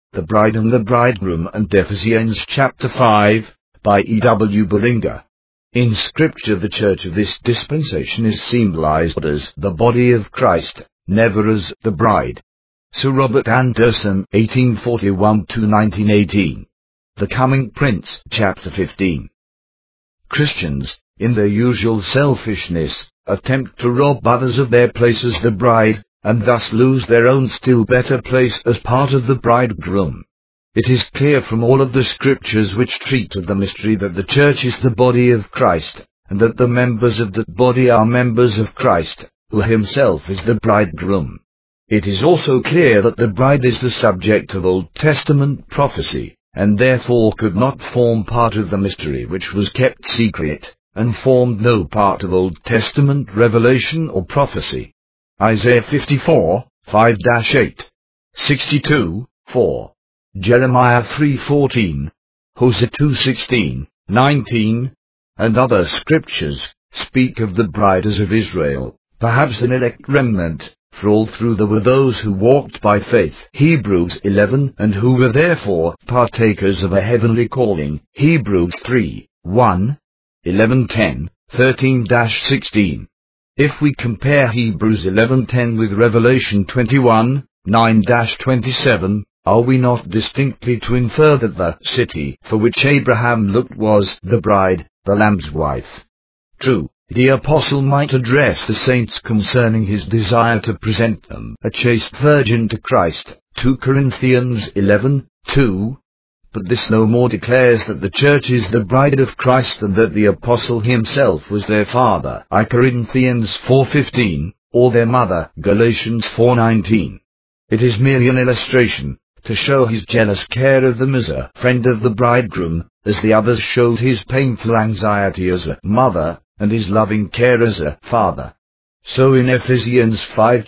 The Bride and the Bridegroom, and Ephesians chapter 5, by E.W. Bullinger. In Scripture, the church of this dispensation is symbolized as the body of Christ, never as the bride. Sir Robert Anderson, 1841–1918. The Coming Prince, chapter 15. Christians, in their usual selfishness, attempt to rob others of their place as the bride, and thus lose their own still better place as part of the bridegroom. It is clear from all of the Scriptures which treat of the mystery that the church is the body of Christ, and that the members of that body are members of Christ, who himself is the bridegroom. It is also clear that the bride is the subject of Old Testament prophecy, and therefore could not form part of the mystery which was kept secret, and formed no part of Old Testament revelation or prophecy. Isaiah 54, 5-8, 62, 4, Jeremiah 3:14, Hosea 2:16, 19, and other Scriptures speak of the bride as of Israel, perhaps an elect remnant, for all through there were those who walked by faith, Hebrews 11, and who were therefore partakers of a heavenly calling, Hebrews 3:1, 11:10, 13-16. If we compare Hebrews 11:10 with Revelation 21:9-27, are we not distinctly to infer that the city for which Abraham looked was the bride, the Lamb's wife? True, the apostle might address the saints concerning his desire to present them a chaste virgin to Christ, 2 Corinthians 11:2, but this no more declares that the church is the bride of Christ than that the apostle himself was their father, I Corinthians 4:15, or their mother, Galatians 4:19. It is merely an illustration, to show his jealous care of them as a friend of the bridegroom, as the others showed his painful anxiety as a mother, and his loving care as a father. So in Ephesians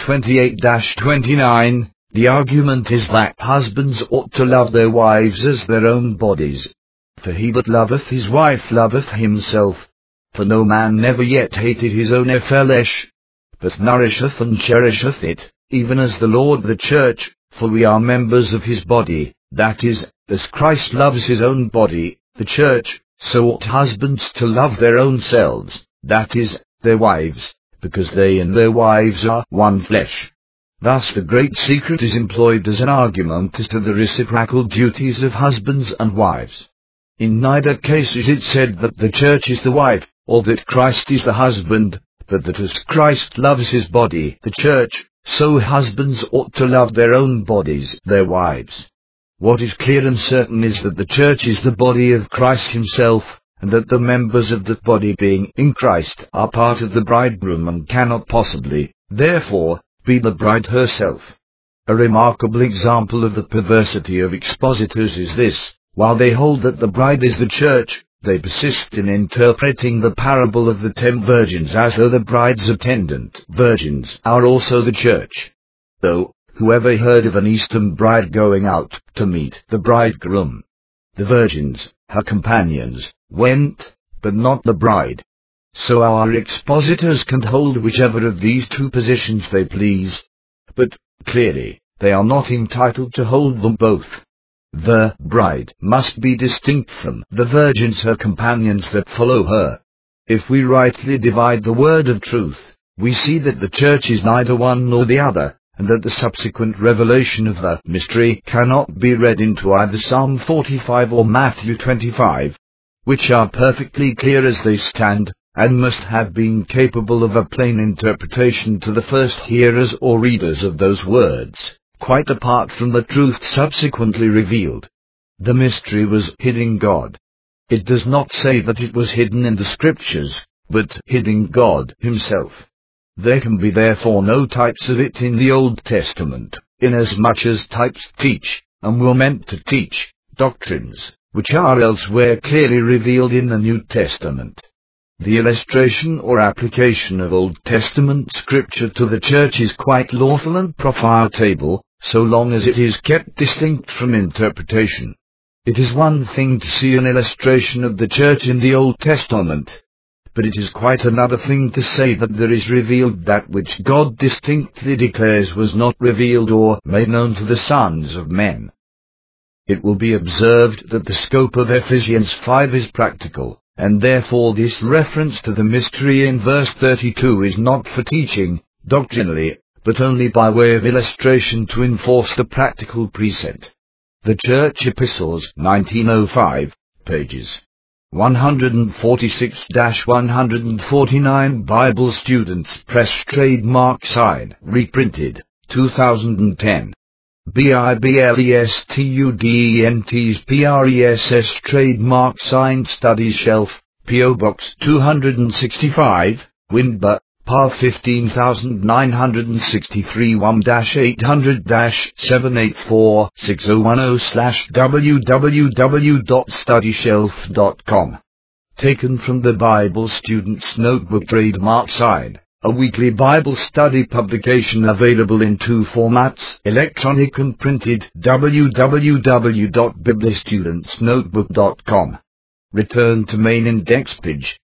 5:28-29, the argument is that husbands ought to love their wives as their own bodies. For he that loveth his wife loveth himself. For no man never yet hated his own flesh, but nourisheth and cherisheth it, even as the Lord the church, for we are members of his body, that is, as Christ loves his own body, the church, so ought husbands to love their own selves, that is, their wives, because they and their wives are one flesh. Thus the great secret is employed as an argument as to the reciprocal duties of husbands and wives. In neither case is it said that the church is the wife, or that Christ is the husband, but that as Christ loves his body, the church, so husbands ought to love their own bodies, their wives. What is clear and certain is that the church is the body of Christ himself, and that the members of that body being in Christ are part of the bridegroom and cannot possibly, therefore, be the bride herself. A remarkable example of the perversity of expositors is this: while they hold that the bride is the church, they persist in interpreting the parable of the 10 virgins as though the bride's attendant virgins are also the church. Though, whoever heard of an Eastern bride going out to meet the bridegroom? The virgins, her companions, went, but not the bride. So our expositors can hold whichever of these two positions they please. But, clearly, they are not entitled to hold them both. The bride must be distinct from the virgins, her companions that follow her. If we rightly divide the word of truth, we see that the church is neither one nor the other, and that the subsequent revelation of the mystery cannot be read into either Psalm 45 or Matthew 25, which are perfectly clear as they stand, and must have been capable of a plain interpretation to the first hearers or readers of those words, quite apart from the truth subsequently revealed. The mystery was hid in God. It does not say that it was hidden in the Scriptures, but hid in God himself. There can be therefore no types of it in the Old Testament, inasmuch as types teach, and were meant to teach, doctrines, which are elsewhere clearly revealed in the New Testament. The illustration or application of Old Testament Scripture to the church is quite lawful and profitable, so long as it is kept distinct from interpretation. It is one thing to see an illustration of the church in the Old Testament, but it is quite another thing to say that there is revealed that which God distinctly declares was not revealed or made known to the sons of men. it will be observed that the scope of Ephesians 5 is practical, and therefore this reference to the mystery in verse 32 is not for teaching, doctrinally, but only by way of illustration to enforce the practical precept. The Church Epistles, 1905, pages 146-149. Bible Students Press, trademark sign, reprinted, 2010. BIBLESTUDENTS PRESS, trademark sign, Study Shelf, P.O. Box 265, Windber, PAR 15963 1-784-6010/www.studyshelf.com. Taken from the Bible Student's Notebook, trademark sign, a weekly Bible study publication available in two formats, electronic and printed. www.biblestudentsnotebook.com. Return to main index page.